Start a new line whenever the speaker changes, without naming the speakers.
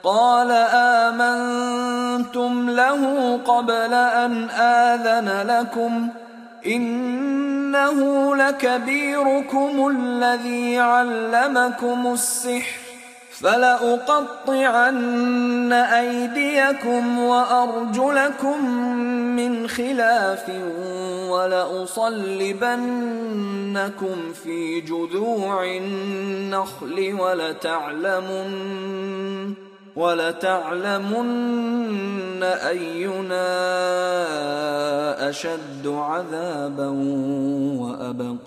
قال آمنتم له قبل أن آذن لكم إنه لكبيركم الذي علمكم السحر فلأقطعن أيديكم وأرجلكم من خلاف ولأصلبنكم في جذوع النخل ولتعلمن أينا أشد عذابا وأبقى.